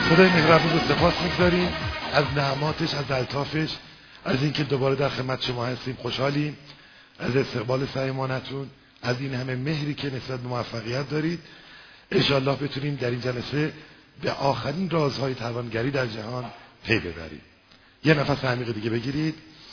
خدای مهربون رو سپاس می‌گذاریم از نعماتش، از الطافش، از اینکه دوباره در خدمت شما هستیم. خوشحالیم از استقبال صمیمانه‌تون، از این همه مهری که نسبت به موفقیت دارید. انشاءالله بتونیم در این جلسه به آخرین رازهای توانگری در جهان پی ببریم. یه نفس عمیق دیگه بگیرید.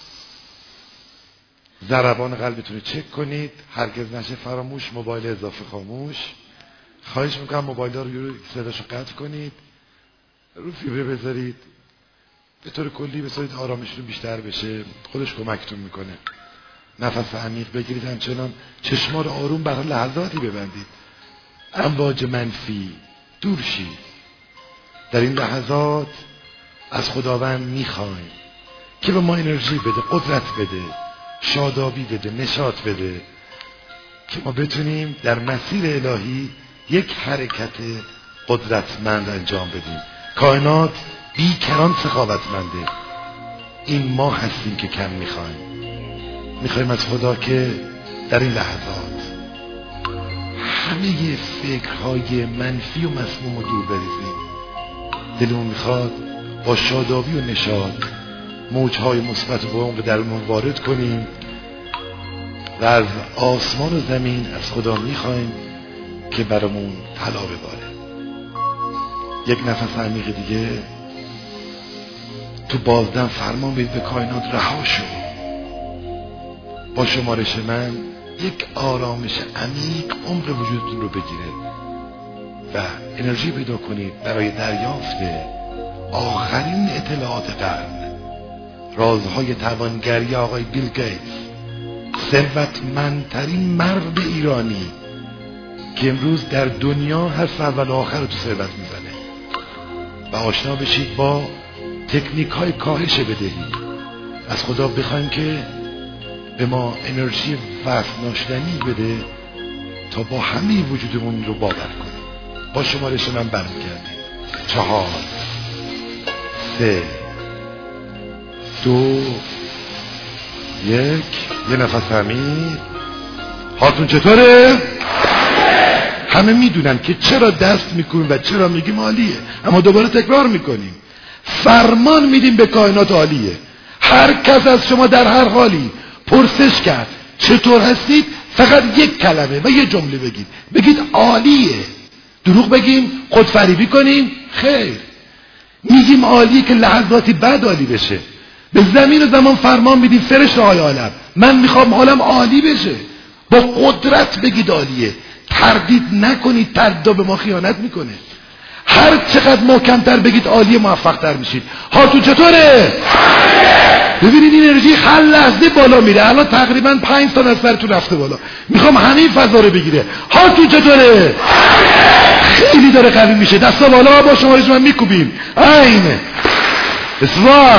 ضربان قلبتون رو چک کنید. هرگز نشه فراموش. موبایل اضافه خاموش. خواهش میکنم موبایل رو صداشو قطع کنید، رو فیبره بذارید، به طور کلی بذارید آرامشتون بیشتر بشه. خودش کمکتون میکنه. نفس عمیق بگیرید، همچنان چشما رو آروم برای لحظاتی ببندید. امواج منفی دور شید. در این لحظات از خداوند میخوایم که به ما انرژی بده، قدرت بده، شادابی بده، نشاط بده، که ما بتونیم در مسیر الهی یک حرکت قدرتمند انجام بدیم. کائنات بیکران سخاوتمنده. این ما هستیم که کم میخوایم از خدا که در این لحظات همه فکرهای منفی و مسموم رو دور بریزیم. دلمون میخواد با شادابی و نشاط موجهای مثبت و عمق درمون وارد کنیم و از آسمان و زمین از خدا میخوایم که برامون طلا بباره. یک نفس عمیق دیگه. تو بازدم فرمان بدید به کائنات رها شو. با شمارش من یک آرامش عمیق عمق وجودتون رو بگیره و انرژی پیدا کنید برای دریافت آخرین اطلاعات قرن. رازهای توانگری آقای بیل گیتس، ثروتمندترین مرد ایرانی که امروز در دنیا هست، اول و آخر رو تو ثروت میزنه. و آشنا بشید با تکنیک های کاهش بدهی. از خدا بخوایم که به ما انرژی وزن‌ناشتنی بده تا با همه وجودمون رو باور کنیم. با شمارش من برمیگردیم. 4 3 2 1. یه نفس عمیق. حالتون چطوره؟ همه میدونن که چرا دست میکنیم و چرا میگیم عالیه، اما دوباره تکرار میکنیم. فرمان میدیم به کائنات عالیه. هر کس از شما در هر حالی پرسش کرد چطور هستید، فقط یک کلمه و یه جمله بگید عالیه. دروغ بگیم؟ خودفریبی کنیم؟ خیر، میگیم عالیه که لحظاتی بعد عالی بشه. به زمین و زمان فرمان میدیم فرشته های عالم، من میخوام عالم عالی بشه. با قدرت بگید عالیه. تردید نکنید، تردید به ما خیانت میکنه. هر چقدر محکمتر بگید عالیه، موفقتر میشید. حالتون چطوره؟ ببینید این انرژی هر لحظه بالا میره. الان تقریبا 5 تا از سرتون رفته بالا. میخوام همه فضا رو بگیره. حالتون چطوره؟ خیلی داره قوی میشه. دستا بالا. با شمارش من میکوبیم. این 2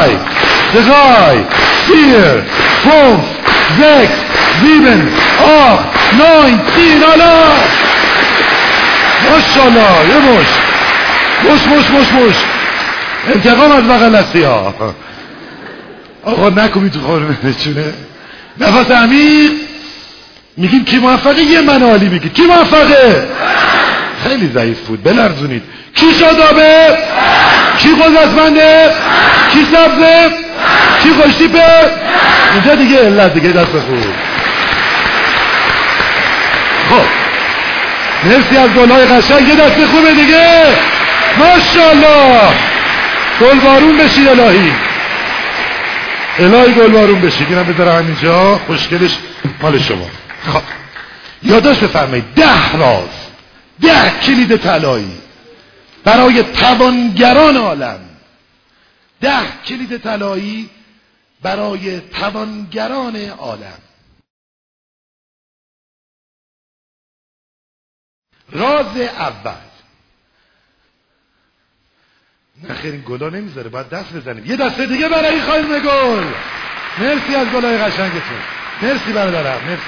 3 4 5 6 7 8 9 10. حالا ماشاءالله. یه مش انتقام از بغل هستی ها. آقا نکوبی تو خورمه چونه. نفس عمیق. میگیم کی موفقه؟ یه من عالی میگید. کی موفقه؟ خیلی ضعیف بود، بلرزونید. کی شادابه؟ کی قدرتمنده؟ کی سبزه؟ کی خوشتیپه؟ اینجا دیگه علت دیگه دست خوب. خب مرسی از گلهای قشنگ. یه دست خوبه دیگه. ماشاءالله. گلبارون بشید الهی. الهی گلبارون بشید. اینم بذارم همینجا. خوشگلش مال شما. خب یادداشت بفرمایید. 10 راز، 10 کلید طلایی برای توانگران عالم. 10 کلید طلایی برای توانگران عالم. راز اول. نخیر این گلا نمیذاره، باید دست بزنیم. یه دسته دیگه برای خانم گل. مرسی از گلای قشنگتون. مرسی برادرم. مرسی.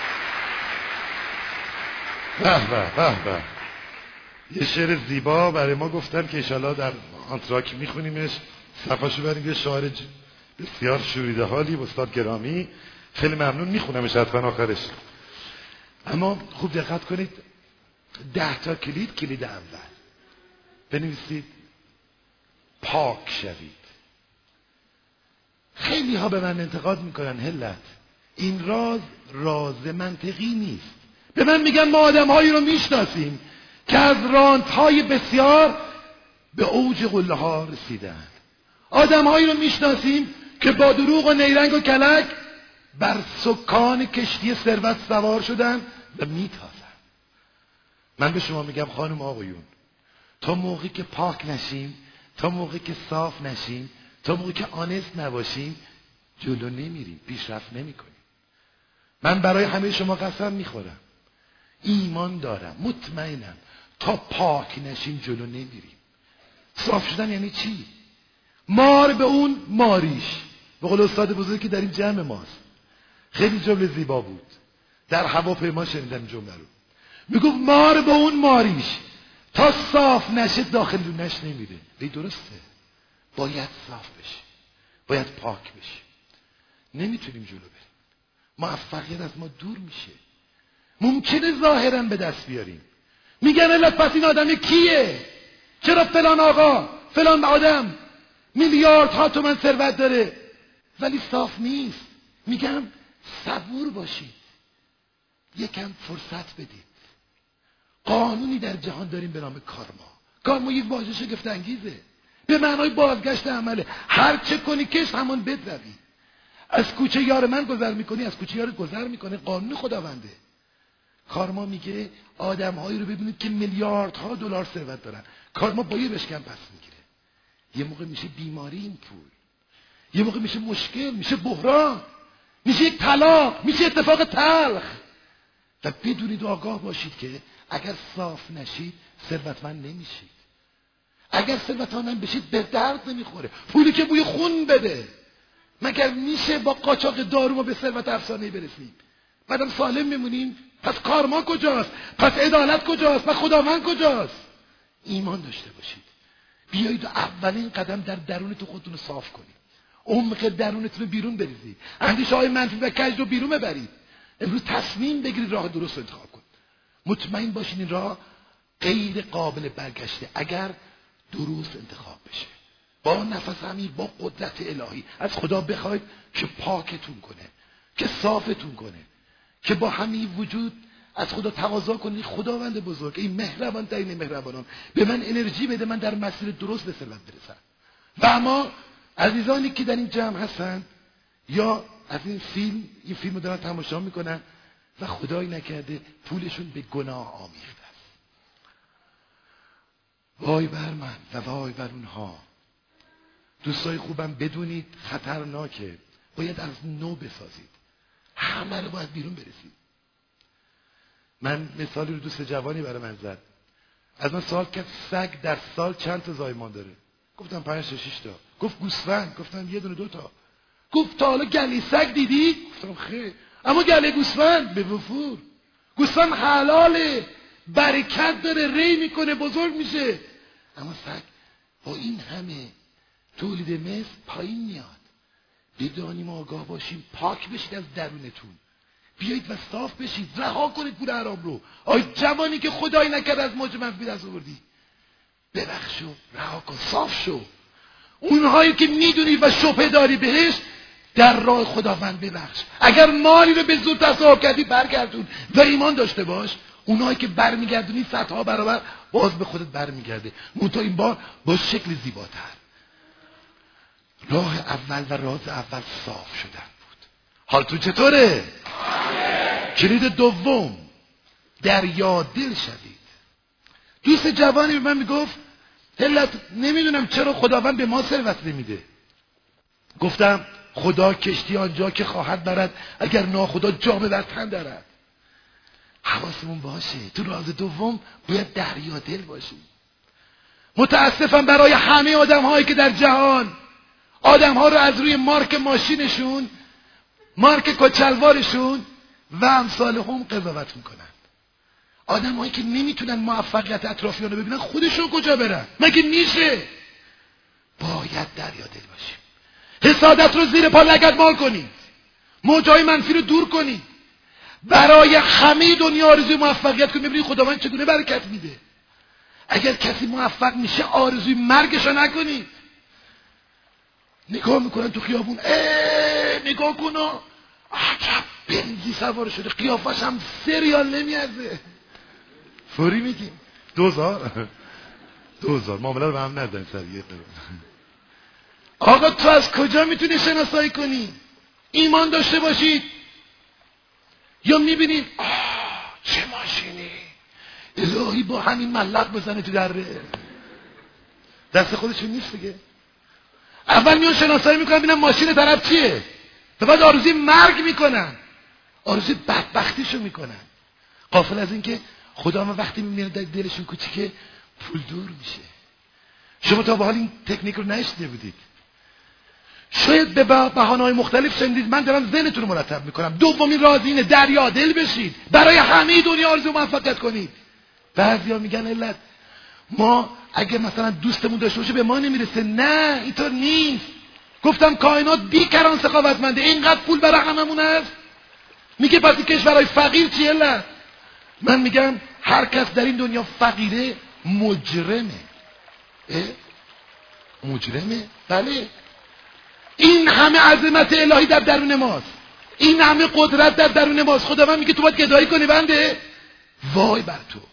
به. یه شعر زیبا برای ما گفتن که انشالله در آنتراک میخونیمش. صفحاشو بریم. یه شاعر بسیار شوریده حالی، استاد گرامی. خیلی ممنون. میخونمش حتما آخرش. اما خوب دقت کنید. 10 تا کلید. کلید اول بنویسید. پاک شوید. خیلی ها به من انتقاد میکنن هلت این راز منطقی نیست. به من میگن ما آدم‌هایی رو میشناسیم که از رانت‌های بسیار به اوج قله ها رسیدن. آدم‌هایی رو میشناسیم که با دروغ و نیرنگ و کلک بر سکان کشتی ثروت سوار شدن و میتازن. من به شما میگم خانم آقایون، تا موقعی که پاک نشیم، تا موقعی که صاف نشیم، تا موقعی که آنست نباشیم، جلو نمیریم، پیشرفت نمیکنیم. من برای همه شما قسم میخورم، ایمان دارم، مطمئنم تا پاک نشیم جلو نمیریم. صاف شدن یعنی چی؟ مار به اون ماریش. به قول استاد بزرگی که در این جمع ماست، خیلی جمله زیبا بود، در هواپیما شنیدم جمله رو. میگفت مار به اون ماریش، تا صاف نشه داخل لونش نمیره. ای درسته، باید صاف بشه، باید پاک بشه. نمیتونیم جلو بریم، موفقیت از ما دور میشه. ممکنه ظاهرا به دست بیاریم، میگن الان پس این آدم کیه؟ چرا فلان آقا فلان آدم میلیاردها تومن ثروت داره ولی صاف نیست؟ میگم صبور باشید، یکم فرصت بدید. قانونی در جهان داریم به نام کارما. کارما یک واژه شگفت انگیزه، به معنای بازگشت عمله. هر چه کنی کش همان بدروی. از کوچه یار من گذر میکنی، از کوچه یارت گذر میکنه. قانون خداونده. کارما میگه آدم‌هایی رو ببینید که میلیاردها دلار ثروت دارن، کارما با یه بشکن پس میگیره. یه موقع میشه بیماری این پول، یه موقع میشه مشکل، میشه بحران، میشه یک طلاق، میشه اتفاق تلخ. و بدونید و آگاه باشید که اگر صاف نشید ثروتمند نمیشید. اگر ثروتمند بشید به درد نمیخوره. پولی که بوی خون بده. مگر میشه با قاچاق دارو ما به ثروت افسانه‌ای برسیم؟ بعدم سالم میمونیم؟ پس کارما کجاست؟ پس عدالت کجاست؟ پس خداوند کجاست؟ ایمان داشته باشید. بیایید و اولین قدم در درونتون خودتون رو صاف کنید. عمق درونتون رو بیرون بریزید. اندیشه‌های منفی و کج رو بیرون ببرید. امروز تصمیم بگیرید راه درست رو انتخاب کنید. مطمئن باشین این راه غیر قابل برگشته اگر درست انتخاب بشه. با نفس عمیق، با قدرت الهی از خدا بخواید که پاکتون کنه، که صافتون کنه، که با همین وجود از خدا تقاضا کنید خداوند بزرگ، این مهربان ترین مهربانان، به من انرژی بده من در مسیر درست به ثروت برسم. و اما عزیزانی که در این جمع هستن یا از این فیلم رو دارن تماشا میکنن و خدایی نکرده پولشون به گناه آمیخته است، وای بر من و وای بر اونها. دوستای خوبم بدونید خطرناکه، باید از نو بسازید، همه رو باید بیرون برسید. من مثالی رو دوست جوانی برای من زد، از من سوال کرد سگ در سال چند تا زایمان داره؟ گفتم 5 تا 6 تا. گفت گوسفند؟ گفتم 1 2 تا. گفت تا حالا گله سگ دیدی؟ گفتم خیر. اما گله گوسفند به وفور. گوسفند حلاله، برکت داره، ری میکنه، بزرگ میشه. اما سگ با این همه تولید مثل پایین میاد. بدانیم آگاه باشیم، پاک بشید از درونتون، بیایید و صاف بشید، رها کنید پول حرام رو. آی جوانی که خدایی نکرد از موج منفی دست آوردی، ببخش و رها کن، صاف شو. اونهایی که میدونی و شبهه داری بهش، در راه خداوند ببخش. اگر مالی رو به زور تصاحب کردی برگردون و ایمان داشته باش. اونهایی که برمیگردونی صدها برابر باز به خودت برمیگرده، منتها این بار با شکل زیباتر. راه اول و راز اول صاف شدن بود. حالتون چطوره؟ کلید دوم، دریا دل شوید. دوست جوانی به من میگفت هلت نمیدونم چرا خداوند به ما ثروت نمیده. گفتم خدا کشتی آنجا که خواهد برد اگر ناخدا جا به تن دارد. حواسمون باشه تو راز دوم باید دریا دل باشیم. متاسفم برای همه آدم هایی که در جهان آدم ها رو از روی مارک ماشینشون، مارک کچلوارشون و امثال هم قضاوت میکنن. آدم هایی که نمیتونن موفقیت اطرافیان رو ببینن خودشون کجا برن؟ مگه میشه؟ باید دریا دل باشیم. حسادت رو زیر پا لگدمال کنید، موجای منفی رو دور کنید، برای همه دنیا آرزوی موفقیت کنید. ببینید خداوند چگونه برکت میده. اگر کسی موفق میشه آرزوی مرگش رو نکنید. نگاه میکنن تو خیابون، نگاه کن عجب بنزی سوار شده، قیافش هم سریال نمیارزه. فوری میگیم 2000 معامله رو به هم ندن سریع. آقا تو از کجا میتونی شناسایی کنی؟ ایمان داشته باشید. یا میبینید چه ماشینی، الهی با همین ملق بزنه تو دره، دست خودشون نیست دیگه. اول میان شناسایی میکنن ببینن ماشین طرف چیه، تا بعد آرزوی مرگ میکنن، آرزوی بدبختیشو میکنن، غافل از این که خدا ما وقتی میبینه دلشون کوچیکه پول دور میشه. شما تا به حال این تکنیک رو نشنیده بودید، شاید به بهانه‌های مختلف شنیدید. من دارم ذهنتون رو مرتب میکنم. دومین راز اینه دریا دل بشید، برای همه دنیا آرزو موفقیت کنید. بعضیا میگن علت ما اگه مثلا دوستمون داشته باشه به ما نمیرسه. نه اینطور نیست. گفتم کائنات بیکران سخاوتمنده، اینقدر پول برای هممون هست. میگه پس این کشورهای فقیر چیه علت؟ من میگم هر کس در این دنیا فقیره مجرمه. مجرمه؟ بله. این همه عظمت الهی در درون ماست، این همه قدرت در درون ماست. خداوند میگه تو باید گدایی کنی بنده. وای بر تو.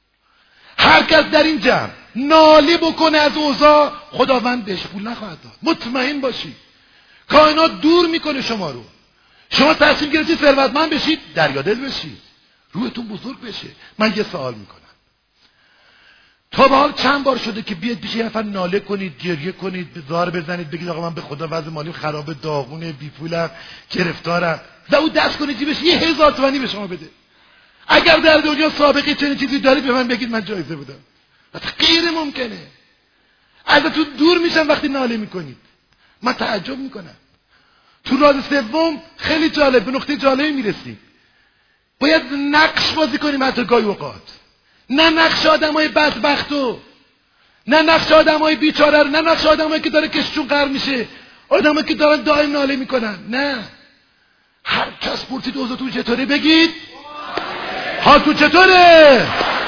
هر کس در این جمع ناله بکنه از اوضاع، خداوند بهش پول نخواهد داد. مطمئن باشید. کائنات دور میکنه شما رو. شما تصمیم گرفتید ثروتمند بشید، دریادل بشید، روحتون بزرگ بشه. من یه سوال میکنم، تا به حال چند بار شده که بیاد پیش یه نفر ناله کنید، گریه کنید، زار بزنید، بگید آقا من به خدا وضع مالی خرابه، داغونه، بی پولم، گرفتارم، و او دست کنه جیبش 1000 تومانی به شما بده؟ اگر در دنیا سابقه چنین چیزی دارید به من بگید، من جایزه بدم. غیر ممکنه. ازتون دور میشن وقتی ناله میکنید. من تعجب میکنم. تو راز سوم خیلی جالب، به نقطه جالبی میرسیم. باید نقش بازی کنیم حتی گاهی اوقات. نه نقش آدمای بدبختو، نه نقش آدمای بیچاره، نه نقش آدمایی که داره کششون قهر میشه، آدمایی که دارن دائم ناله میکنن. نه، هر کس پرسید اوضاعتون چطوره بگید حالتون چطوره؟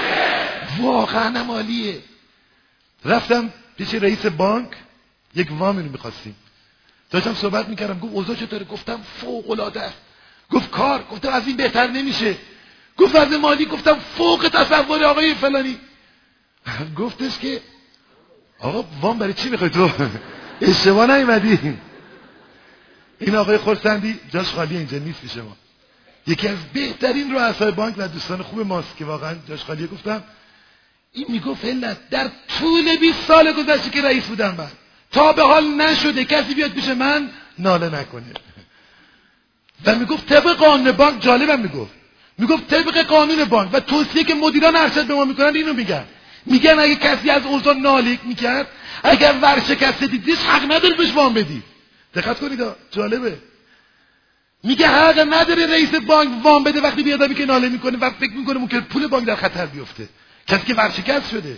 واقعا عالیه. رفتم پیش رئیس بانک، یک وامی رو میخواستیم، داشتم صحبت میکردم. گفت اوضاع چطوره؟ گفتم فوق العاده است. گفت کار؟ گفتم از این بهتر نمیشه. گفت از مالی؟ گفتم فوق تصور آقای فلانی. گفتش که آقا وام برای چی میخوای تو؟ اشتباه نیومدی. این آقای خرسندی جاش خالی اینجا نیست پیش ما، یکی از بهترین رؤسای بانک و دوستان خوب ماست که واقعا جاش خالیه. گفتم این میگفت علت در طول 20 سال گذشته که رئیس بودم من تا به حال نشده کسی بیاد پیش من ناله نکنه. و میگفت طبق قانون بانک، جالبم میگفت طبق قانون بانک و توصیه که مدیران ارشد به ما میکنن اینو میگن اگه کسی از اوضاع ناله میکرد، اگر ورشکسته دیدیش حق نداره بهش وام بدی. دقت کنید جالبه. میگه حق نداره رئیس بانک وام بده وقتی به آدمی که ناله میکنه و فکر میکنه ممکنه پول بانک در خطر بیفته، کسی که ورشکست شده.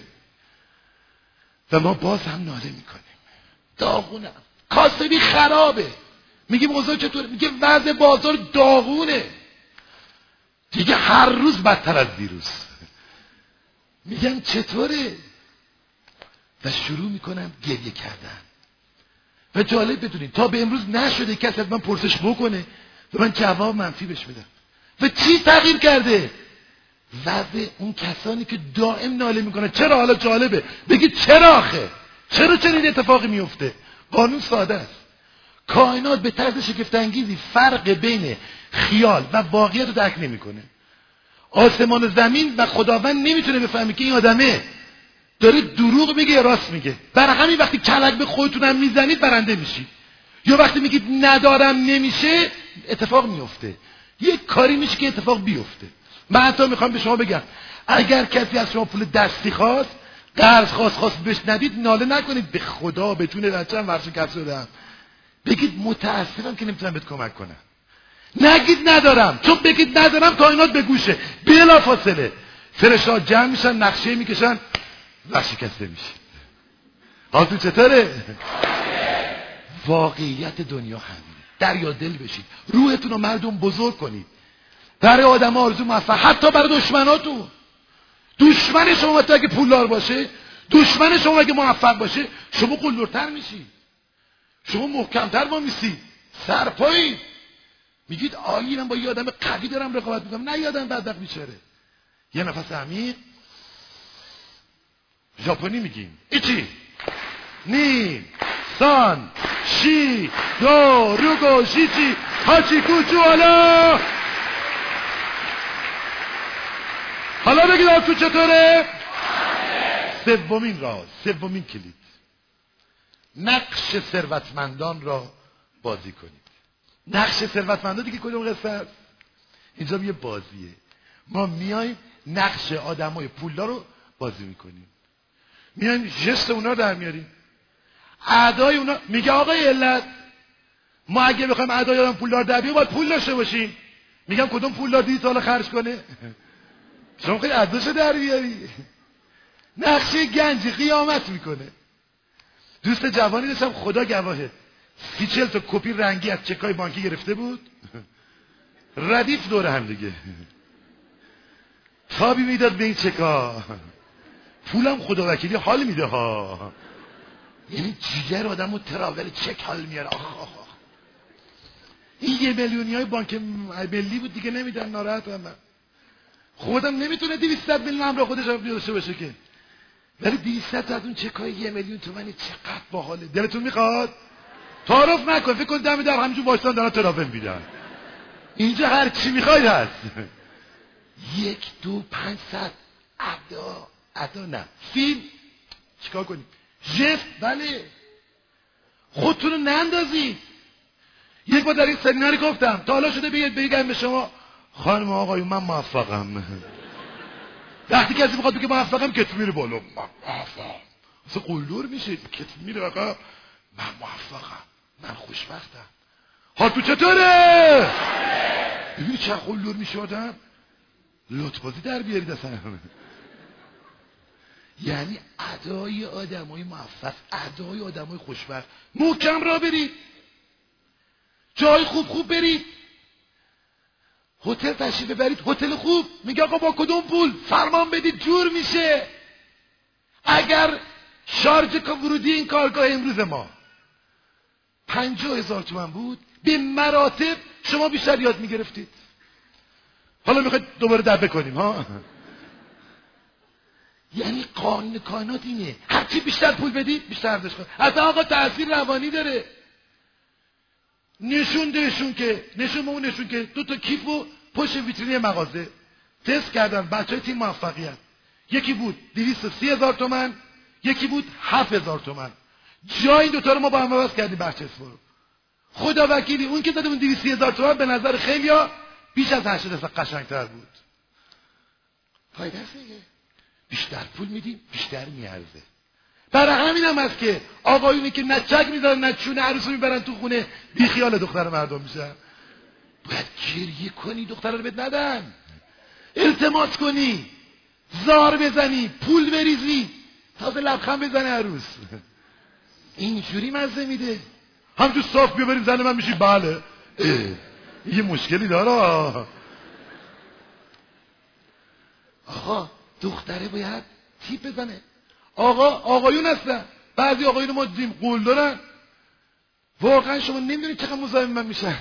و ما باز هم ناله میکنیم. داغونم، کاسبی خرابه. میگیم اوضاع چطوره؟ میگه وضع بازار داغونه. دیگه هر روز بدتر از دیروز. میگم چطوره؟ و شروع میکنم گریه کردن. و جالب بدونید تا به امروز نشده کسی از من پرسش بکنه و من جواب منفی بهش بدم. و چی تغییر کرده؟ وضع اون کسانی که دائم ناله میکنه. چرا؟ حالا جالبه بگید چرا آخه؟ چرا چنین اتفاقی میفته؟ قانون ساده است. کائنات به طرز شگفت انگیزی فرق بین خیال و واقعیت رو درک نمیکنه. آسمان و زمین و خداوند نمیتونه بفهمه که این آدمه داره دروغ میگه یا راست میگه. برای همین وقتی کلک به خودتونم میزنید برنده میشید، یا وقتی میگید ندارم نمیشه اتفاق میفته. یک کاری میشه که اتفاق بیفته. من حتی میخوام به شما بگم اگر کسی از شما پول دستی خواست، قرض خواست بهش ندید، ناله نکنید به خدا به جون بچه‌م ورشکست شدم. بگید متاسفم که نمیتونم بهت کمک کنم. نگید ندارم، چون بگید ندارم کائنات به گوشه، بلا فاصله فرشته‌ها جمع میشن، نقشه میکشن، ورشکسته میشه. حالتون چطوره؟ واقعیت دنیا همینه. دریا دل بشید، روحتون رو مردم بزرگ کنید. برای آدم آرزو موفق، حتی برای دشمناتون. دشمن شما اگه پولدار باشه، دشمن شما اگه موفق باشه، شما قلدرتر میشید. شما محکمتر با میسید، سرپایید، میگید آلی من با یه آدم قوی دارم رقابت میکنم. نه، یه آدم بدبخت بیچاره. یه نفس عمیق. ژاپنی میگیم ایچی نی سان شی دو روگو شیچی هاچی کوچو. حالا بگید آتون چطوره؟ سومین راز، سومین کلید، نقش ثروتمندان را بازی کنید. نقش ثروتمندان دیگه کدوم قصه است؟ اینجا یه بازیه. ما میایم نقش آدمای پولدار رو بازی میکنیم، میایم جست اونا در میاریم، اعدای اونا. میگه آقای علت ما اگه بخوایم اعدای آدم پولدار در بیاریم باید پول داشته باشیم. میگم کدوم پولدار دیدی تا حالا خرج کنه؟ شما خیلی اعداشو در بیاری. نقشه گنجی قیامت میکنه. دوست جوانی داشتم خدا گواهه 30-40 تا کپی رنگی از چکای بانکی گرفته بود، ردیف دور هم دیگه تابی میداد به این چکا. پولم خدا وکیلی حال میده ها. یعنی جیگر آدم و تراول چک حال میاره. این 1 میلیونی های بانک ملی بود دیگه، نمیدن. ناراحت هم من خودم نمیتونه 200 میلیون همراه خودش داشته باشه که، ولی 200 تا از اون چکای 1 میلیون تومانی چقدر باحاله. دلتون میخواد؟ تعارف نکن، فکر کن دم در همینجور وایسان دارن ترافل میدن. اینجا هر چی میخواید هست. 1 2 500 ادا نه فیلم چیکار کنیم؟ جست. بله، خودتون رو نندازید. یک بار در این سمیناری گفتم تا حالا شده بگم به شما خانم آقایون من موفقم. وقتی کسی میخواد بگه موفقم کتف میره بالا، موفقم اصلا قلدر میشه، کتف میره آقا من موفقم، من خوشبختم. حال تو چطوره؟ ببینی چه قلدر میشه آدم. لطفازی در بیارید اصلا. یعنی ادای آدمای موفق، ادای آدمای خوشبخت. محکم را برید، جای خوب برید، هتل تشریف ببرید، هتل خوب. میگه آقا با کدوم پول؟ فرمان بدید جور میشه. اگر شارژ ورودی این کارگاه امروز ما 50,000 تومان بود، به مراتب شما بیشتر یاد میگرفتید. حالا میخواید دوباره دبه کنیم ها. یعنی قانون کائنات اینه، هرچی بیشتر پول بدید بیشتر ارزش کنید. حتی آقا تاثیر روانی داره. نشون که 2 تا کیفو پشت ویترین مغازه تست کردن بچهای تیم موفقیت. یکی بود 230,000 تومان، یکی بود 7,000 تومان. جای این دوتا رو ما با هم عوض کردیم بچه اسفارو. خدا وکیلی اون که داده بود 230,000 تومان به نظر خیلیا بیش از 80% قشنگتر بود. فایده است دیگه. بیشتر پول میدیم بیشتر میارزه. برای همین هم هست که آقایونی که نه چک میذارن نه چونه عروسو میبرن تو خونه بی خیال دختر مردم میشن. باید گریه کنی دختر رو بهت ندن، التماس کنی، زار بزنی، پول بریزی، تازه لبخند بزنه عروس. اینجوری مزه میده. هم تو صاف بیبریم زن من میشی بله یه مشکلی داره. آقا دختره باید تیپ بزنه. آقایون هستن، بعضی آقایون ما دیدیم قول دارن، واقعا شما نمیدونید چقدر مزاحم من میشن.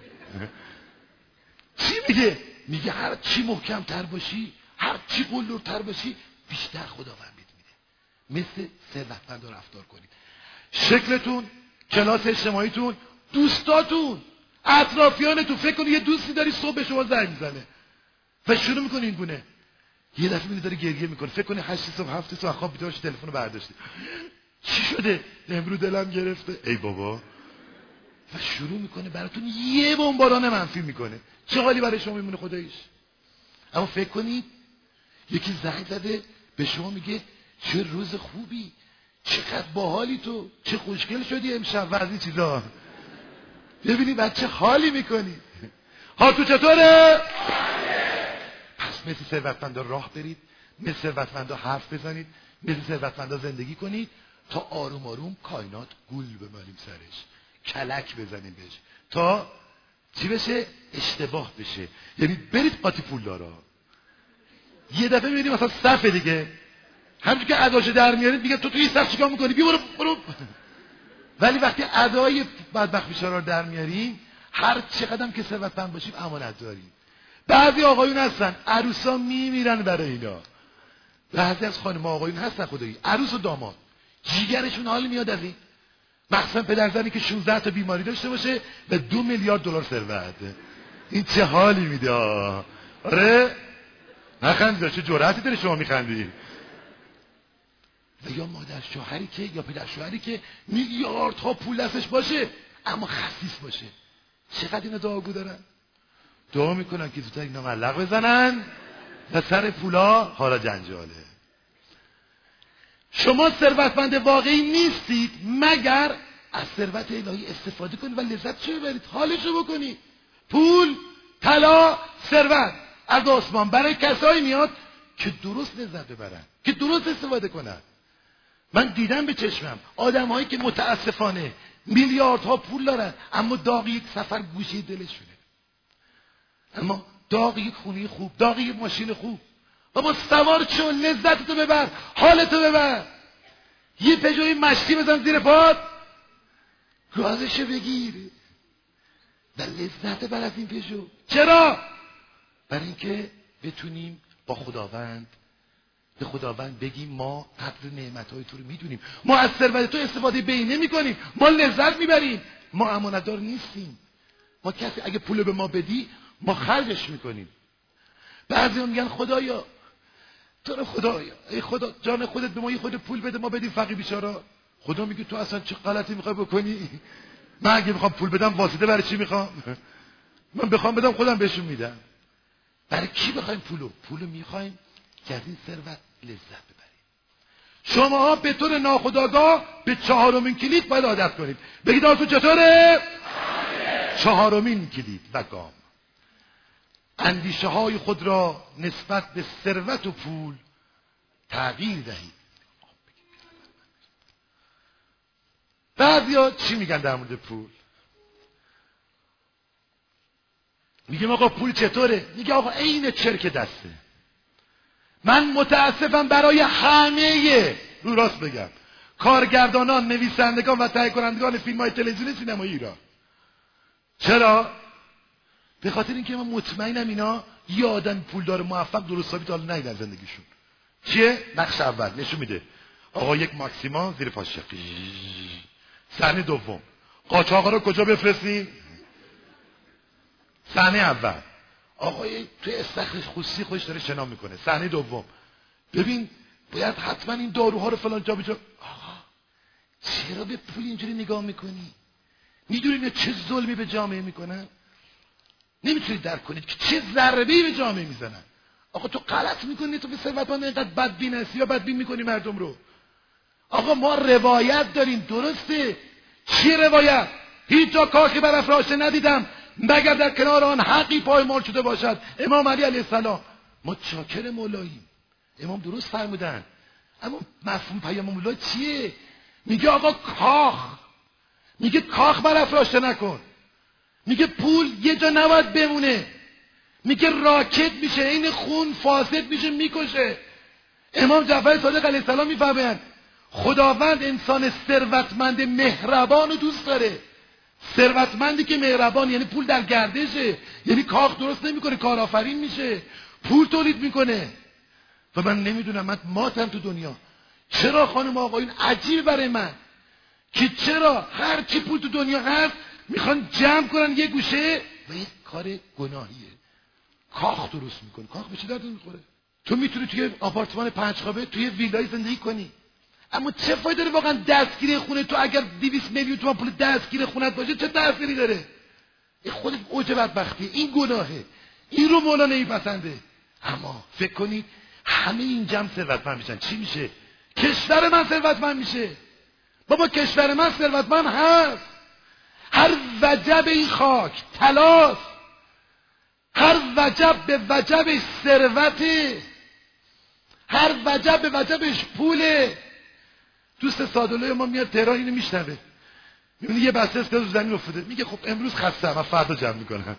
چی میگه؟ میگه هر چی محکم تر باشی، هر چی قلدرتر باشی بیشتر خداوند میده. مثل ثروتمند رفتار کنید. شکلتون، کلاس اجتماعیتون، دوستاتون، اطرافیانتون. فکر کنید یه دوستی داری صبح به شما زنگ میزنه و شروع میکنه این گونه، یه دفعه میبینی داره گریه میکنه، فکر کنی 8 صبح 7 صبح خواب بیدار شدی تلفن رو برداشتی، چی شده؟ امروز دلم گرفته. ای بابا. و شروع میکنه براتون یه بمباران منفی میکنه. چه حالی برای شما میمونه خداییش؟ اما فکر کنید یکی زنگ زده به شما میگه چه روز خوبی، چقدر باحالی تو، چه خوشگل شدی امشب و از این چیزا. ببینید بچه حالی میکنی. حال تو چطوره؟ پس مثل ثروتمندا راه برید، مثل ثروتمندا حرف بزنید، مثل ثروتمندا زندگی کنید تا آروم آروم کائنات گول بمالیم سرش، کلک بزنیم بهش تا چی بشه؟ اشتباه بشه. یعنی برید قاطی پولدارا. یه دفعه میبینید مثلا صف دیگه همچون که اداشو در میارید میگه تو توی صف چیکار میکنی؟ بیا برو. ولی وقتی ادای بدبخت بیچارا رو در میاریم، هر چقدر که ثروتمند باشیم امانت داریم. بعضی آقایون هستن عروسا میمیرن برای اینا. بعضی از خانم آقایون هستن خدایی عروس و داماد جیگرشون حال میاد از این، مخصوصا پدرزنی که 16 تا بیماری داشته باشه و 2 میلیارد دلار ثروت. این چه حالی میده؟ آره نخندید، چه جرأتی داره شما میخندید؟ و یا مادر شوهری که یا پدر شوهری که میلیاردها پول دستش باشه اما خسیس باشه. چقدر اینا دعاگو دارن؟ دعا میکنن که زودتر اینا ملق بزنن و سر پولا حالا جنجاله. شما ثروتمند واقعی نیستید مگر از ثروت الهی استفاده کنید و لذت چه ببرید، حالشو بکنید. پول، طلا، ثروت از آسمان برای کسایی میاد که درست لذت ببرن، که درست استفاده کنن. من دیدم به چشمم آدم‌هایی که متاسفانه میلیاردها پول دارن اما داغ یک سفر گوشه دلشونه، اما داغ یک خونه خوب، داغ یک ماشین خوب. بابا سوار شو، لذتتو ببر، حالتو ببر. یه پژوی مشتی بزن زیر پات، گازشو بگیر و لذت بر از این پژو. چرا؟ برای اینکه بتونیم با خداوند به خداوند بگیم ما قدر نعمت‌های تو رو میدونیم، ما از ثروت تو استفاده بینه میکنیم، ما لذت میبریم، ما امانتدار نیستیم. ما کسی اگه پول به ما بدی ما خرجش میکنیم. بعضی میگن خدایا تو رو خدایا، ای خدا جان خودت به ما یه خود پول بده ما بدیم فقیر بیچارا. خدا میگه تو اصلا چه غلطی میخوای بکنی؟ من اگه میخوام پول بدم واسطه برای چی میخوام؟ من بخوام بدم خودم بهشون میدم. برای کی بخوایم پولو میخوایم که از این ثروت لذت ببریم. شما به طور ناخودآگاه به 4مین کلید باید عادت کنید. بگید آسو چطوره؟ 4مین کلید و گام. اندیشه های خود را نسبت به ثروت و پول تغییر دهید. بعضیا چی میگن در مورد پول؟ میگم آقا پول چطوره؟ میگه آقا عین چرک دسته. من متاسفم برای همه، رو راست بگم، کارگردانان، نویسندگان و تهیه کنندگان فیلم های تلویزیونی سینمایی ایران. چرا؟ به خاطر اینکه من مطمئنم اینا یه آدم پولدار موفق درست حسابی تا حالا ندیدن زندگیشون. چیه؟ نقش اول نشون میده آقا یک ماکسیما زیر پاشه. صحنه دوم قاچاقا رو کجا بفرستیم؟ صحنه اول آقای توی استخر خصوصی خودش داره شنا میکنه. صحنه دوم ببین باید حتما این داروها رو فلان جا بجا. آقا چرا به پول اینجوری نگاه میکنی؟ میدونی چه ظلمی به جامعه میکنن؟ نمیتونید درک کنید که چه ضربه‌ای به جامعه میزنن. آقا تو غلط میکنی، تو به ثروتمند اینقدر بدبین هستی یا بدبین میکنی مردم رو. آقا ما روایت داریم، درسته؟ چی روایت؟ هیچ جا کاخی برافراشته ندیدم مگر در کنار آن حقی پایمال شده باشد. امام علی علیه السلام. ما چاکر مولاییم. امام درست فرمودن. اما مفهوم پیام مولا چیه؟ میگه آقا کاخ، میگه کاخ برافراشته نکن، میگه پول یه جا نباید بمونه، میگه راکت میشه، این خون فاسد میشه میکشه. امام جعفر صادق علیه السلام میفهمند خداوند انسان ثروتمند مهربان رو دوست داره. ثروتمندی که مهربان یعنی پول در گردشه، یعنی کاخ درست نمیکنه، کارآفرین میشه، پول تولید میکنه. و من نمیدونم، من ماتم تو دنیا. چرا خانم آقایون عجیب برای من که چرا هر چی پول تو دنیا هست میخوان جمع کنن یه گوشه و این کار گناهیه. کاخ درست میکنه. کاخ به چه درد میخوره؟ تو میتونی توی آپارتمان 5 خوابه توی ویلای زندگی کنی، اما چه فایده داره واقعا دستگیری خونه تو؟ اگر 200 میلیون تومان پول دستگیر خونت باشه چه تأثیری داره؟ این خودت اوج بدبختیه، این گناهه، این رو مولا نمیپسنده. اما فکر کنید همه این جمع ثروتمند میشن، چی میشه؟ کشور من ثروتمند میشه. بابا کشور من ثروتمند هست. هر وجب این خاک طلاست، هر وجب به وجبش ثروته، هر وجب به وجبش پوله. دوست سادلوی ما میاد تهران اینو میشنوه، میبینی یه بسته اسکاز رو زمین افتاده، میگه خب امروز خستم من فردا جمع میکنم.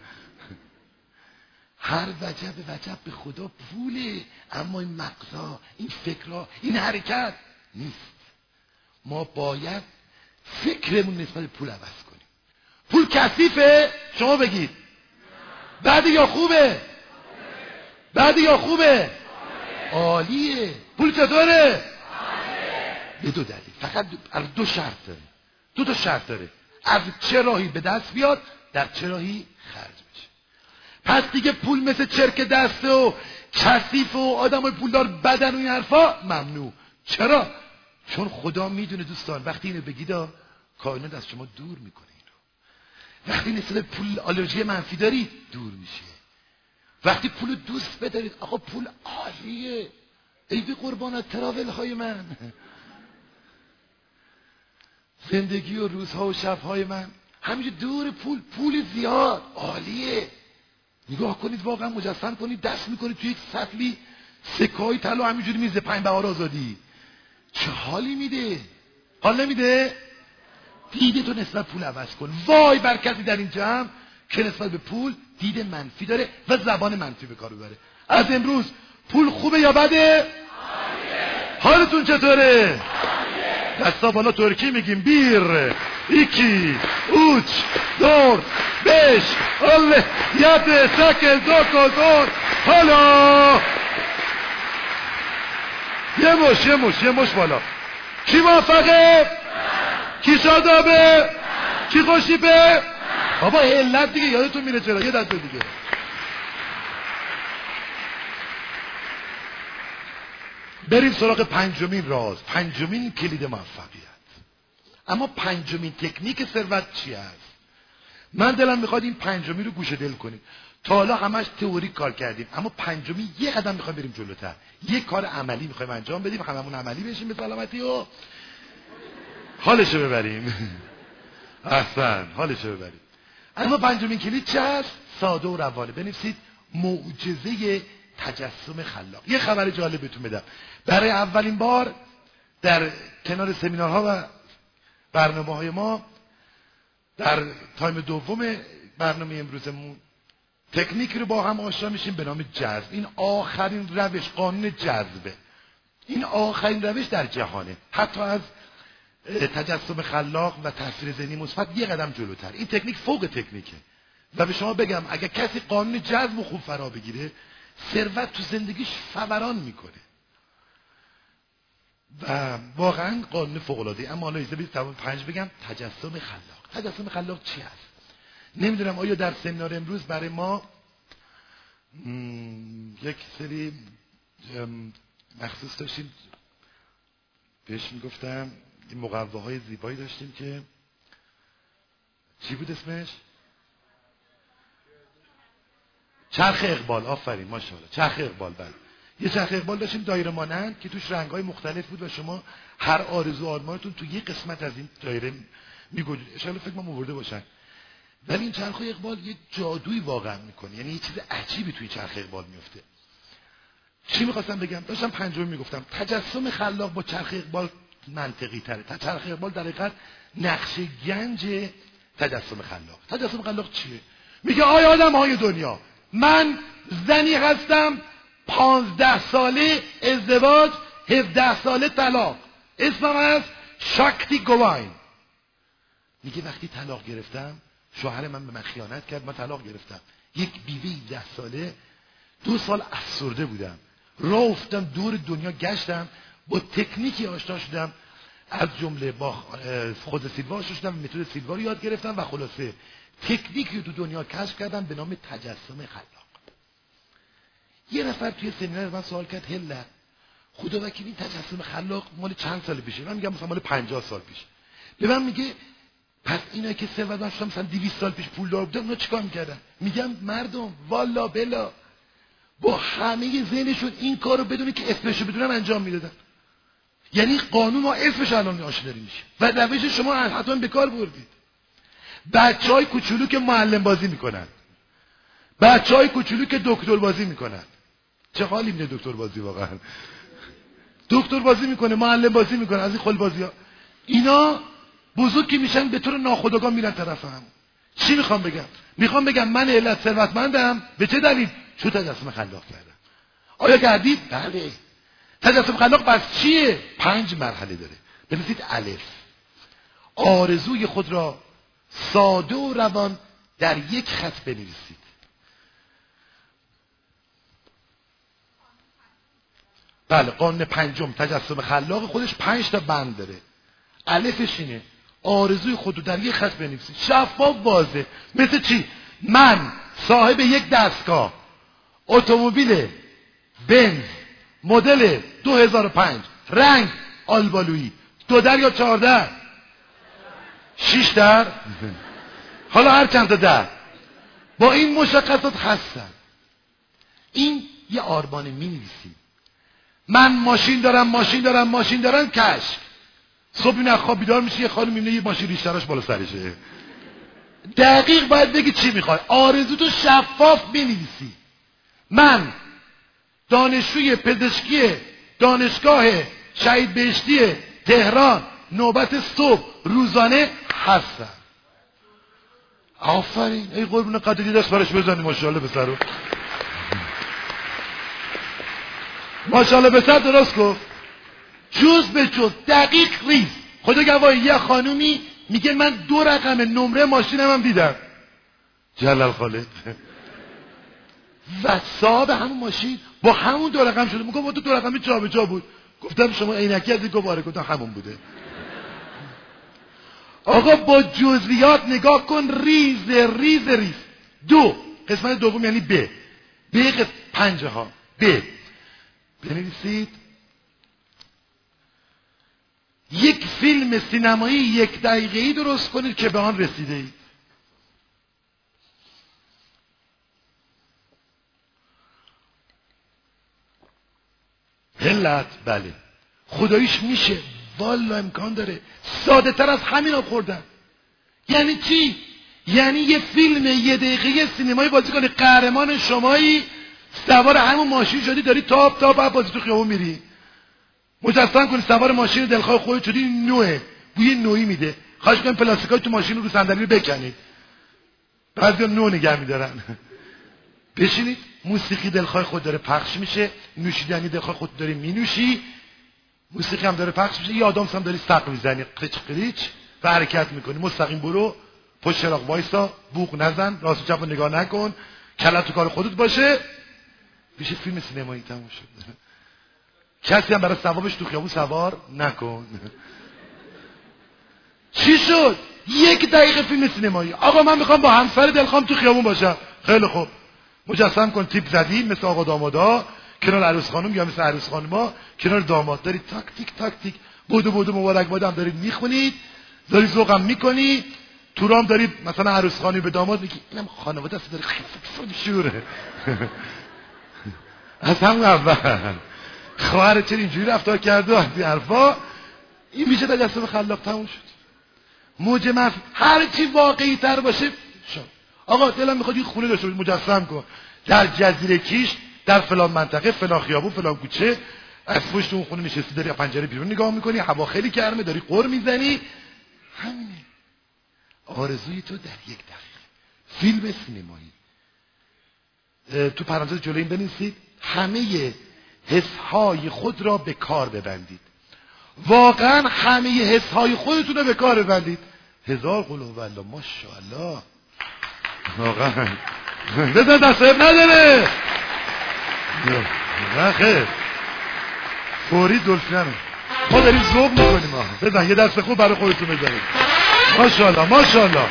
هر وجب به وجب به خدا پوله، اما این مقطع، این فکرها، این حرکت نیست. ما باید فکرمون نسبت به پول عوض کنیم. پول کثیفه؟ شما بگید. بعدی یا خوبه؟ بعدی یا خوبه؟ عالیه. پول چطوره؟ به دو دلیل. فقط دو شرط داره. دو تا شرط داره. از چه راهی به دست بیاد، در چه راهی خرج بشه. پس دیگه پول مثل چرک دسته و کثیف و آدمای پولدار بدن و این حرفا ممنوع. چرا؟ چون خدا میدونه دوستان وقتی اینو بگید کائنات از شما دور میکنه اینو. وقتی نسبت پول آلرژی منفی دارید دور میشه. وقتی پول دوست بدارید، آقا پول عالیه، ای به قربانت تراول های من، زندگی و روزها و شبهای من همینجور دور پول زیاد عالیه. نگاه کنید واقعا مجسم کنید، دست میکنید توی یک سطلی سکه های طلا همینجوری میزه 5 بهار آزادی، چه حالی میده؟ حال نمیده؟ دیده تو نسبت پول عوض کن. وای بر کسی در این جمع که نسبت به پول دید منفی داره و زبان منفی به کار ببره. از امروز پول خوبه یا بده؟ حالتون چطوره؟ دستا بالا ترکی میگیم. بیر ایکی اوچ دور بش الله یت سکل دو دور. حالا یه مش بالا. کی موافقه؟ کی شادابه؟ کی خوشیبه؟ بابا علت دیگه یادتون میره چرا. یه دسته دیگه. بریم سراغ پنجمین راز، پنجمین کلید موفقیت. اما پنجمین تکنیک ثروت چی است؟ من دلم میخواد این پنجمین رو گوشه دل کنیم. تا حالا همش تئوریک کار کردیم، اما پنجمین یه قدم میخوایم بریم جلوتر. یه کار عملی میخوایم انجام بدیم، هممون عملی بشیم به سلامتی و حالشو ببریم. احسن، حالشو ببریم. اما پنجمین کلید چی است؟ ساده و روانه. بنویسید معجزه تجسم خلاق. یه خبر جالب بهتون بدم. برای اولین بار در کنار سمینارها و برنامه‌های ما در تایم دوم برنامه امروزمون تکنیک رو با هم آشنا میشیم به نام جذب. این آخرین روش، قانون جذبه. این آخرین روش در جهانه. حتی از تجسم خلاق و تاثیر ذهنی مثبت یه قدم جلوتر. این تکنیک فوق تکنیکه. و به شما بگم اگه کسی قانون جذب خوب فرا بگیره، ثروت تو زندگیش فوران میکنه. و واقعا قانون فوق العاده. اما حالا اجازه بدید تمام 5 بگم. تجسم خلاق. تجسم خلاق چی است؟ نمیدونم آیا در سمینار امروز برای ما یک سری مخصوص داشتیم، بهش میگفتم این مقواهای زیبایی داشتیم که چی بود اسمش؟ چرخ اقبال. آفرین، ماشاءالله. چرخ اقبال. بله، یه چرخ اقبال داشتیم دایره مانند که توش رنگ‌های مختلف بود و شما هر آرزو آرمانتون تو یه قسمت از این دایره میگوجید. ان شاءالله فکر کنم آورده باشن. ولی این چرخ اقبال یه جادویی واقعا میکنه، یعنی یه چیز عجیبی توی چرخ اقبال میفته. چی میخواستم بگم؟ داشتم پنجم میگفتم. تجسم خلاق با چرخ اقبال منطقی تره. چرخ اقبال در حقیقت نقشه گنج تجسم خلاق. تجسم خلاق چیه؟ میگه آی آدم‌های دنیا، من زنی هستم 15 ساله ازدواج، 17 ساله طلاق، اسمم از شاکتی گواین. میگه وقتی طلاق گرفتم، شوهر من به من خیانت کرد، من طلاق گرفتم. یک بیوه 17 ساله، 2 سال افسرده بودم، راه افتادم دور دنیا گشتم، با تکنیکی آشنا شدم، از جمله با خود سیلوا آشنا شدم، متد سیلوا رو یاد گرفتم و خلاصه تکنیکی رو تو دنیا کشف کردم به نام تجسم خلاق. یه نفر توی سمینار من سوال کرد، هلا خدا وکیل این تجسم خلاق مال چند سال پیشه؟ من میگم مثلا مال 50 سال پیش. به من میگه پس اینا که ثروتمند شدن مثلا 200 سال پیش پولدار بودن، اونا چیکار میکردن؟ میگم مردم والا بلا با همه ذهنشون این کارو بدون که اسمشو بدونن انجام میدادن. یعنی قانون ما اسمش الان آشنایی میشه و روش شما حتما به کار بردید. بچهای کوچولو که معلم بازی میکنن، بچهای کوچولو که دکتر بازی میکنن، چه حالی میده دکتر بازی؟ واقعا دکتر بازی میکنه، معلم بازی میکنه، از این خل بازی‌ها، اینا بزرگ که میشن به طور ناخودآگاه میرن طرف هم. چی میخوام بگم؟ میخوام بگم من علت ثروتمندم به چه دلیل؟ چون تجسم خلاق کردم. آیا کردید؟ بله. تجسم خلاق پس چیه؟ 5 مرحله داره. بنویسید الف. آرزوی خود را ساده و روان در یک خط بنویسید. بله، قانون پنجم تجسم خلاق خودش 5 تا بند داره. الفش اینه آرزوی خود رو در یک خط بنویسید، شفاف واضح. مثل چی؟ من صاحب یک دستگاه اتومبیل بنز مدل 2005 رنگ آلبالویی، 2 در یا 4 در؟ 6 در؟ حالا هر چند تا در با این مشخصات هستن. این یه آرمان می نویسیم. من ماشین دارم کشف. صبح این خواب بیدار میشه یه خانم میبینه یه ماشین ریشتراش بالا سرشه. دقیق باید بگی چی میخوای. آرزوتو شفاف بنویسی. من دانشجوی پزشکی دانشگاه شهید بهشتی تهران نوبت صبح روزانه هستم. آفرین. ای قربون قدری دست برش بزنی. ماشاءالله پسرو، ماشاءالله پسر درست گفت. جز به جز دقیق ریز. خدا گواهی یه خانومی میگه من 2 رقم نمره ماشینم هم دیدم. جلال خالق. و صاحب همون ماشین با همون 2 رقم شده. میگم با 2 رقمی جا به جا بود. گفتم شما عینکی از این گواره. گفتم همون بوده. آقا با جزئیات نگاه کن. ریز ریز ریز. 2 قسمت دوم یعنی ب قسمت 5 ها ب بنویسید. یک فیلم سینمایی 1 دقیقه‌ای درست کنید که به آن رسیده اید. علت بله خداییش میشه. والا امکان داره. ساده تر از همین آوردن. یعنی چی؟ یعنی یه فیلم 1 دقیقه‌ای سینمایی بازی کنی، قهرمان شمایی، سوار همون ماشین شدی داری تاپ تاپ بازی تو خیابون میری. مجسم کنی سوار ماشین دلخواه خودت شدی، نوئه، بوی نوئی میده. خواهش کنم پلاستیکای تو ماشین رو صندلی رو بکنید. بعضیا نو نگه میدارن. بشینید. موسیقی دلخواه خود داره پخش میشه، نوشیدنی دلخواه خود داری مینوشی، موسیقی هم داره پخش میشه، یه آدم هم داری سق میزنی قیچ قیچ و حرکت میکنی. مستقیم برو، پشت چراغ وایسا، بوق نزن، راست و چپ نگاه نکن، کلت تو کار خودت باشه. میشه فیلم سینمایی تموم شد. کسی هم برای ثوابش تو خیابون سوار نکن. چی شد؟ 1 دقیقه فیلم سینمایی. آقا من میخوام با همسر دلخوام تو خیابون باشم. خیلی خوب. مجسم کن تیپ زدی مثل آقا دامادا کنار عروس خانم یا مثل عروس خانوما کنار داماد، داری تاکتیک تاکتیک بودو مبارک بادم دارید میخونید، داری ذوقم میکنی، تو رام داری مثلا عروس خانمی به داماد میگی اینم خانواده است داره خیلی شوره. از همون اول خواهر چرا اینجوری رفتار کرده از این حرفا. این میشه تجسم خلاق تموم شد. موج هر چی واقعی تر باشه شد. آقا دلم میخواد یه خونه داشته باشی، مجسم کن در جزیره کیش در فلان منطقه فلان خیابون فلان کوچه، از پشت اون خونه نشستی داری از پنجره بیرون نگاه میکنی، هوا خیلی گرمه، داری قر میزنی. همینه آرزوی تو در 1 دقیقه. فیلم سینمایی. تو پرانتز جلوی این بنویسید همه حسهای خود را به کار ببندید. واقعا همه حسهای خودتون رو به کار ببندید. 1000 قل هوالله. ماشاءالله. واقعا بزن دست نداره. نه خیر فوری دلفینه ما داریم ذوق میکنیم. بزن یه دست خوب برای خودتون بزنید. ماشاءالله ماشاءالله.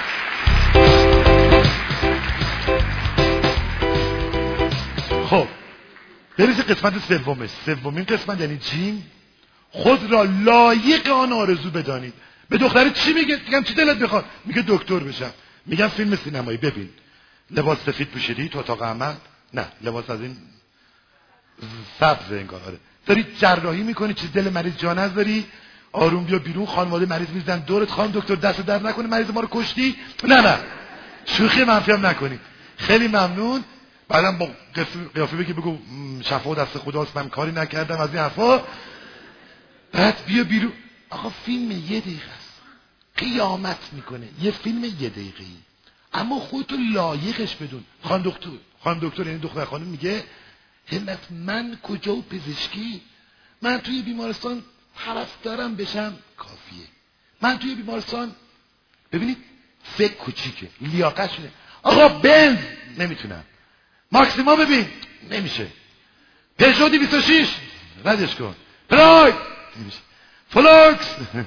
خب بریز قسمت سومین قسمت یعنی جیم. خود را لایق آن آرزو بدانید. به دختر چی میگه؟ میگم چی دلت بخواد؟ میگه دکتر بشم. میگم فیلم سینمایی ببین. لباس سفید پوشیدی تو اتاق عمل؟ نه لباس از این سبز انگار. آره داری جراحی میکنی، چیز دل مریض جا نذاری، آروم بیا بیرون، خانواده مریض میزنن دورت، خانم دکتر دست در نکنه مریض ما رو کشتی. نه شوخی منفی هم نکنی. خیلی ممنون. بعدم با قیافه بگو شفا دست خداست من کاری نکردم از این حرفا. بعد بیا بیرون. آقا فیلم 1 دقیقه است. قیامت میکنه یه فیلم 1 دقیقه‌ای. اما خودتو لایقش بدون. خانم دکتر یعنی دختر خانم میگه همت من کجا و پزشکی، من توی بیمارستان پرستارم بشم کافیه. من توی بیمارستان ببینید فکر کوچیکه، لیاقت شده. آقا بنز نمیتونم، ماکسیما ببین نمیشه، پژو 206 ردش کن، پراید نمیشه، فلوکس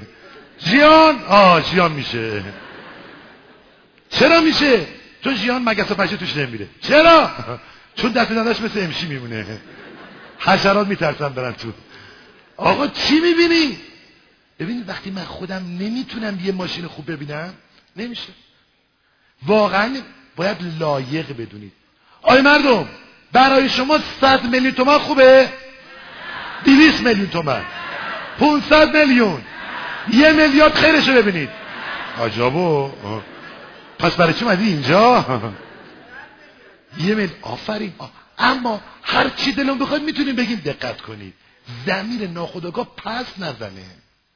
ژیان میشه. چرا میشه؟ چون ژیان مگس و پشه توش نمیره. چرا؟ چون دست دندش مثل امشی میمونه، حشرات میترسن برن تو. آقا چی میبینی؟ ببینید وقتی من خودم نمیتونم یه ماشین خوب ببینم نمیشه. واقعا باید لایق بدونید. آی مردم، برای شما 100 میلیون تومان خوبه؟ 200 میلیون تومان، 500 میلیون، 1 میلیارد خیرشو ببینید. عجبو. پس برای چی اومدی اینجا؟ 1 میلیارد. آفرین. اما هر چی دلم بخواد میتونیم بگیم. دقت کنید، ضمیر ناخودآگاه پس نزنه.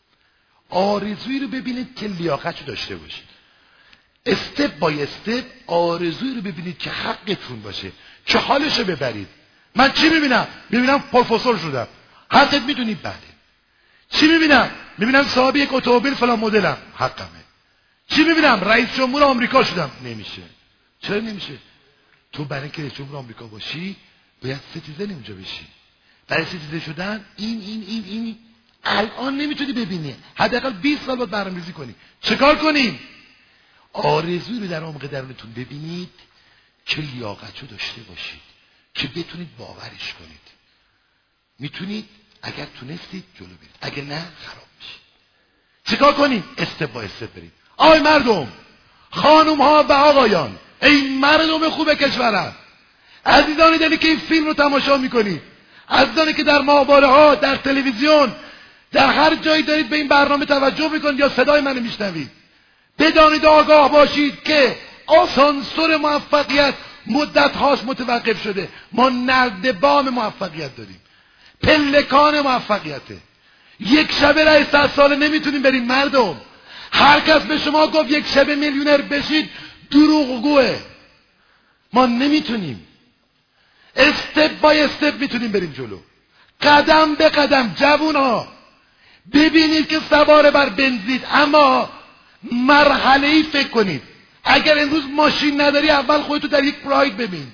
آرزویی رو ببینید که لیاقتشو داشته باشید. استپ بای استپ آرزویی رو ببینید که حقتون باشه، که حالشو ببرید. من چی میبینم؟ میبینم پروفسور شدم. حقت میدونید بله. چی میبینم؟ میبینم صاحب یک اتومبیل فلان مدلم. حقمه. چی میبینم؟ رئیس جمهور آمریکا شدم. نمیشه. چرا نمیشه؟ تو برای اینکه رئیس جمهور آمریکا باشی باید ستیزن اونجا بشی. برای ستیزن شدن این الان نمیتونی ببینی. حداقل 20 سال باید برنامه‌ریزی کنی. چیکار کنیم؟ آرزویی رو در عمق درونتون ببینید که لیاقتشو داشته باشید، که بتونید باورش کنید. میتونید اگر تونستید جلو برید، اگر نه خراب میشید. چیکار کنیم؟ استپ با استپ برید. آی مردم، خانم ها و آقایان، ای مردم خوب کشورم، عزیزانی دلی که این فیلم رو تماشا میکنید، عزیزانی که در ماهواره ها، در تلویزیون، در هر جایی دارید به این برنامه توجه میکنید یا صدای منو میشنوید، بدانید آگاه باشید که آسانسور موفقیت مدت هاست متوقف شده. ما نردبان موفقیت داریم، پلکان موفقیته. یک شبه رئیس 100 ساله نمیتونیم بریم مردم. هر کس به شما گفت یک شبه میلیونر بشید دروغگوه. ما نمیتونیم. استپ بای استپ میتونیم بریم جلو، قدم به قدم. جوونا ببینید که سوار بر بنزید، اما مرحله‌ای فکر کنید. اگر امروز ماشین نداری اول خودتو در یک پراید ببین.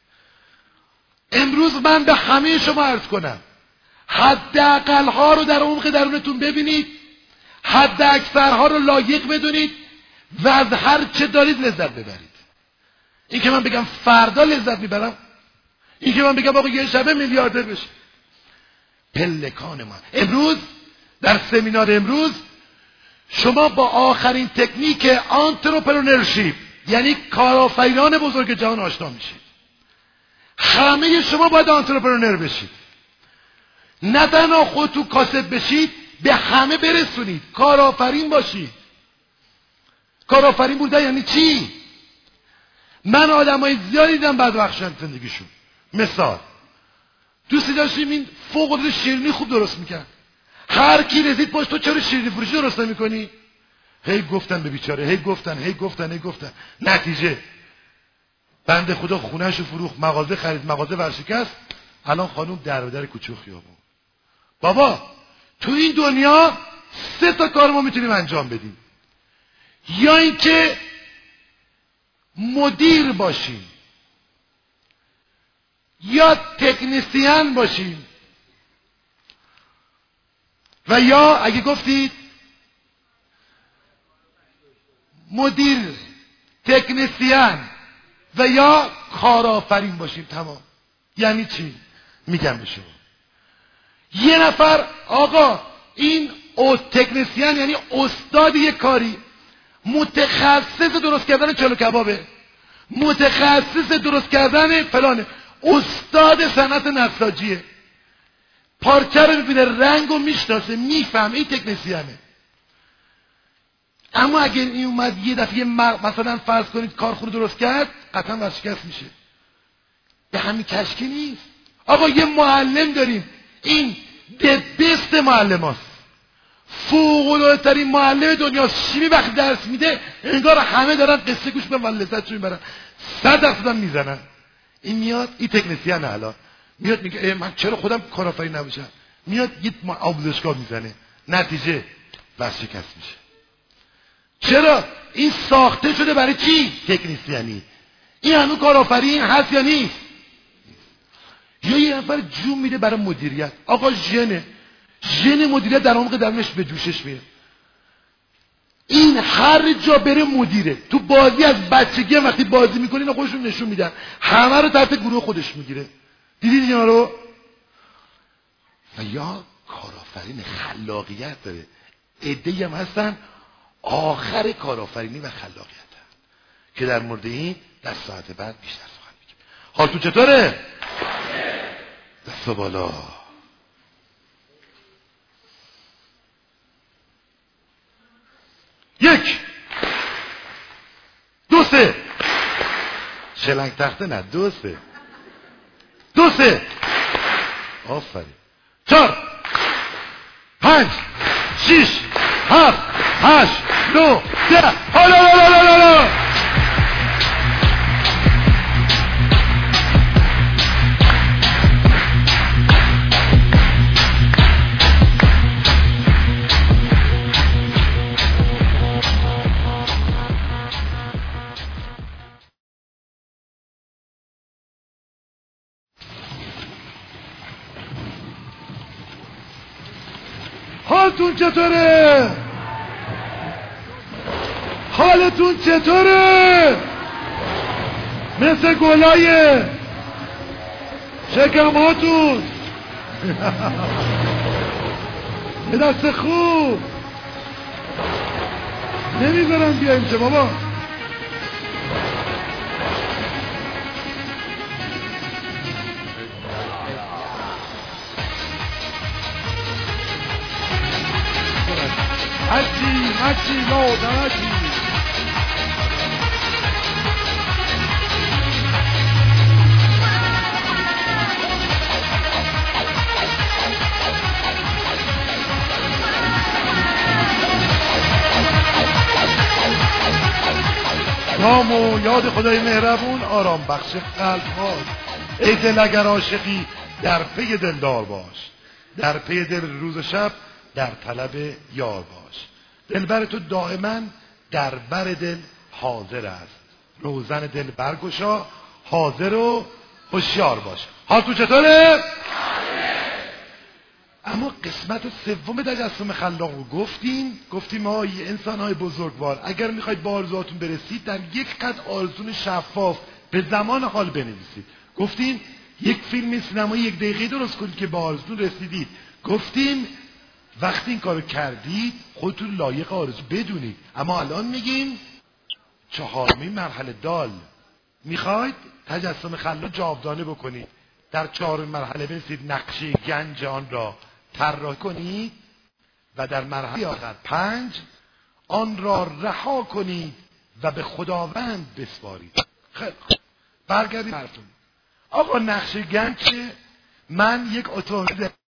امروز من به همه شما عرض کنم حداقل ها رو در عمق درونتون ببینید، حد اکثرها رو لایق بدونید و از هر چه دارید لذت ببرید. این که من بگم فردا لذت میبرم، این که من بگم آقا یه شبه میلیاردر بشه، پلکان ما. امروز در سمینار امروز شما با آخرین تکنیک آنترپرنورشیپ، یعنی کارآفرینان بزرگ جهان آشنا میشید. همه شما باید آنترپرنور بشید. نه تنها خودتون کاسب بشید، به همه برسونید. کارآفرین باشید. کارآفرین بودن یعنی چی؟ من آدمای زیادی دیدم بعد وقت زندگیشون. مثال دوستی داشتیم این فوق العاده شیرینی خوب درست میکرد. هر کی رسید پشت تو چرا شیرینی فروشی درست نمیکنی؟ هی گفتن به بیچاره، هی گفتن. نتیجه بنده خدا خونهشو فروخت، مغازه خرید، مغازه ورشکست. الان خانوم در و در کوچه و خیابون. بابا تو این دنیا 3 تا کار ما میتونیم انجام بدیم. یا اینکه مدیر باشیم، یا تکنیسیان باشیم، و یا اگه گفتید مدیر، تکنیسیان و یا کارآفرین باشیم. تمام. یعنی چی؟ میگم به شما. یه نفر آقا این تکنیسیان یعنی استاد یک کاری، متخصص درست کردن چلو کبابه، متخصص درست کردن فلانه، استاد صنعت نساجیه. پارچه رو میبینه، رنگ رو میشناسه، میفهمه، این تکنیسیانه. اما اگر این اومد یه دفعه مثلا فرض کنید کارخونه درست کرد، قطعا ورشکست میشه. به همین کشکی نیست. آقا یه معلم داریم، این دبست معلم هاست، فوق‌العاده ترین معلم دنیاست. شیمی وقتی درس میده انگار همه دارن قصه گوش میدن و لذت میبرن، 100% میزنن. این میاد، این تکنیسیانه. الان میاد میگه من چرا خودم کارآفرین نباشم؟ میاد یه آموزشگاه میزنه، نتیجه ورشکست میشه. چرا؟ این ساخته شده برای چی؟ تکنیسیانی. این هنوز کارآفرین هست یا نیست؟ یا یه نفر جون میده برای مدیریت. آقا ژن مدیریت در عمق درونش به جوشش میاد. این هر جا بره مدیره. تو بازی از بچگی وقتی بازی میکنه اینا خودشون نشون میدن، همه رو تحت گروه خودش میگیره. دیدید اینا رو؟ و یا کارآفرین خلاقیت داره. عده‌ای هم هستن آخر کارآفرینی و خلاقیت که در مورد این در ساعت بعد بیشتر سخن میگیم. حالتون چطوره؟ دست بالا. یک، دو، سه. شلنگ تخته نه، دو، سه. دو، سه. آفرین. 4 5 6 7 8 9 10. حالا حالتون چطوره؟ حالتون چطوره؟ مثل گلای شکماتون. یه دست خوب نمیذارم بیایم چه بابا. هچی لادرکی. نام و یاد خدای مهربون آرام بخش قلب هاست. ای دل اگر عاشقی در پی دلدار باش، در پی دل روز و شب در طلب یار باش. دلبر تو دائما در بر دل حاضر است، روزن دل برگشا، حاضر و هوشیار باش. حالتون چطوره؟ اما قسمت سوم تجسم خلاق رو گفتیم آقای انسان‌های بزرگوار، اگر میخواید به آرزوهاتون برسید در یک خط آرزون شفاف به زمان حال بنویسید. گفتیم یک فیلم سینمایی 1 دقیقه درست کنید که به آرزوتون رسیدید. گفتیم وقتی این کارو کردید خودتون لایق آرزو بدونید. اما الان میگیم 4مین مرحله دال. میخواید تجسم خلاق جاودانه بکنید، در 4مین مرحله برسید نقشه گنج آن را طراحی کنید و در مرحله آخر 5 آن را رها کنید و به خداوند بسپارید. خیلی خوب، برگردید حرفتون. آقا نقشه گنج چه؟ من یک اتومبیل